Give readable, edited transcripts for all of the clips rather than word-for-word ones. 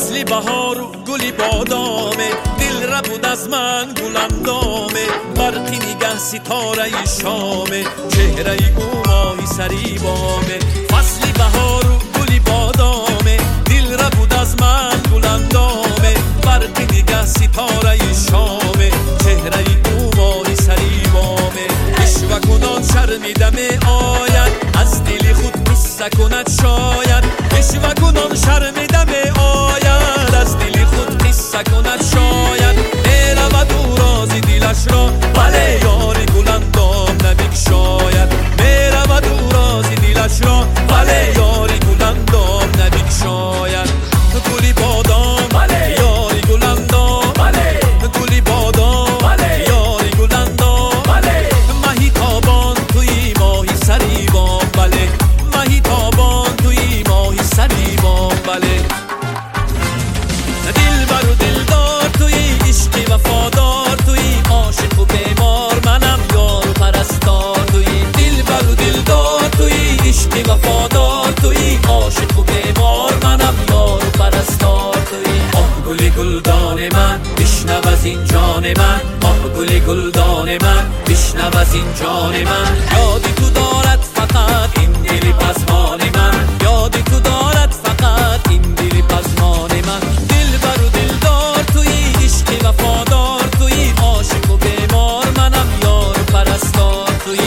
فصلی بهار و گلی بادامه، دل ربود از من گلندامه، برقی نگه ستاره شامه، چهره او ماهی سری بامه. فصلی بهار و گلی بادامه، دل ربود از من گلندامه، برقی نگه ستاره شامه، چهره او ماهی سری بامه. اشوه کنان شرمیدم آید، از دل خود قصه کند شاید. اشوه کنان شرمیدم آید، از دل خود قصه کند شاید. میرود او راز دلش را، بله یاری گلندام نبگشاید. میرود او راز دلش را، بله یاری گلندام نبگشاید. گلی بادام بله یاری گلندام، بله گلی بادام بله یاری گلندام، بله ماهی تابان توی ماهی سری بام، بله ماهی تابان توی ماهی سری بام، بله دل بر و دلدار توی عشق وفادار، توی عاشق و بیمار منم یار و پرستار. توی دل بر و دلدار توی عشق وفادار، توی عاشق و بیمار منم یار و پرستار. توی آه گل گلدان من بشنو از این جان من، آه گل گلدان من بشنو از این جان من. یادی تو دارد فقط این دل پزمان من، یادی تو دارد فقط این دل پزمان من. دل بر و دلدار توی عشق وفادار، توی عاشق و بیمار منم یار و پرستار. توی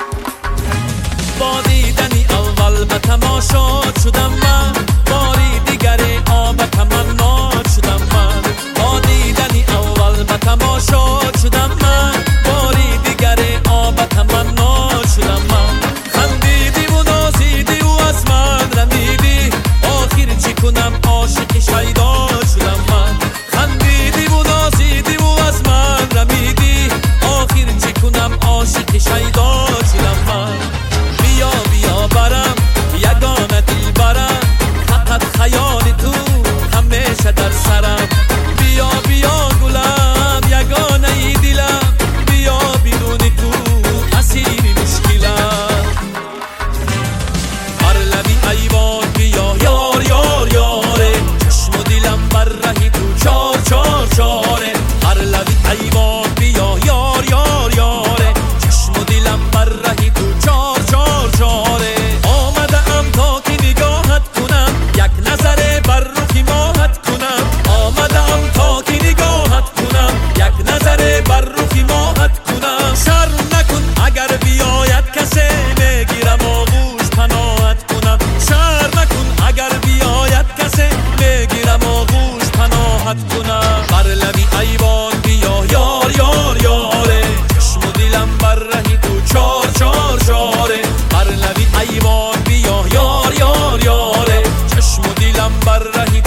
با دیدنی اول به تماشا شدم من، باری دیگر آب تمنا شدم من. با دیدنی اول به تماشا شدم من، باری دیگر آب تمنا شدم من. خندیدی و نازیدی و از من رمیدی، آخر چی کنم عاشق شیدا شدم من. خندیدی و نازیدی و از من رمیدی، آخر چی کنم عاشق شیدا شدم من. بیا بیا برم یگانه دل برم، فقط خیال تو همیشه در سرم. بیا بیا گلم یگانه ای دلم، بیا بدون تو اسیر مشکلم. هر لبی ایوان بیا یار یار یاره، چشم و دلم بر رهی تو چار چار چاره. هر لبی ایوان بیا یار یار یاره، چشم و دلم بر رهی تو چار چار چاره. آمدم تا که نگاهت کنم، یک نظر بر رخی ماهت کنم. آمدم تا که نگاهت کنم، یک نظر بر رخی ماهت کنم. شرم نکن اگر بیاید کسی، میگیرم آغوش پناهت کنم. شرم نکن اگر بیاید کسی، میگیرم آغوش پناهت کنم. بر لبی ایوان بیا یار یار یاره، چشم و دلم بر رهی تو چار چار چاره. بر لبی ایوان بیا یار یار یاره، چشم و دلم بر رهی